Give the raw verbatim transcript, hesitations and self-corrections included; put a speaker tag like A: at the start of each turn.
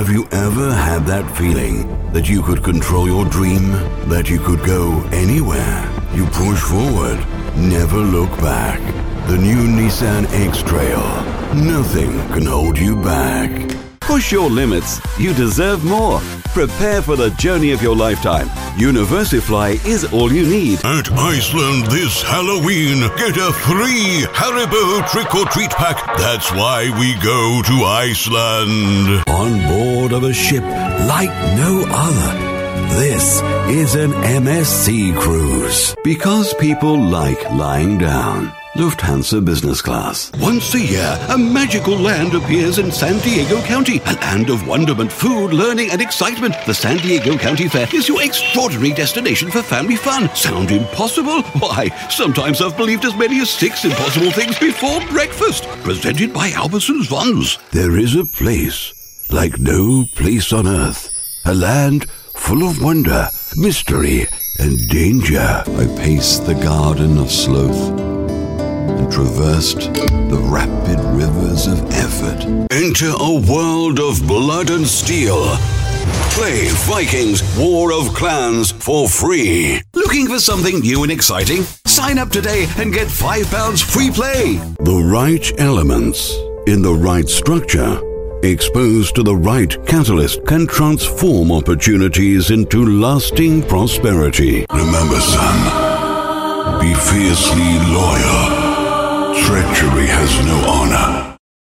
A: Have you ever had that feeling that you could control your dream, that you could go anywhere? You push forward, never look back. The new Nissan X-Trail. Nothing can hold you back.
B: Push your limits. You deserve more. Prepare for the journey of your lifetime. Universifly is all you need.
A: At Iceland this Halloween, get a free Haribo trick-or-treat pack. That's why we go to Iceland. On board of a ship like no other. This is an M S C cruise.
B: Because people like lying down. Lufthansa Business Class.
A: Once a year, a magical land appears in San Diego County. A land of wonderment, food, learning, and excitement. The San Diego County Fair is your extraordinary destination for family fun. Sound impossible? Why, sometimes I've believed as many as six impossible things before breakfast. Presented by Albertsons Vons. There is a place like no place on earth. A land full of wonder, mystery, and danger.
C: I paced the garden of sloth and traversed the rapid rivers of effort.
A: Enter a world of blood and steel. Play Vikings War of Clans for free. Looking for something new and exciting? Sign up today and get five pounds free play. The right elements in the right structure, exposed to the right catalyst, can transform opportunities into lasting prosperity. Remember, son, be fiercely loyal. Treachery has no honor.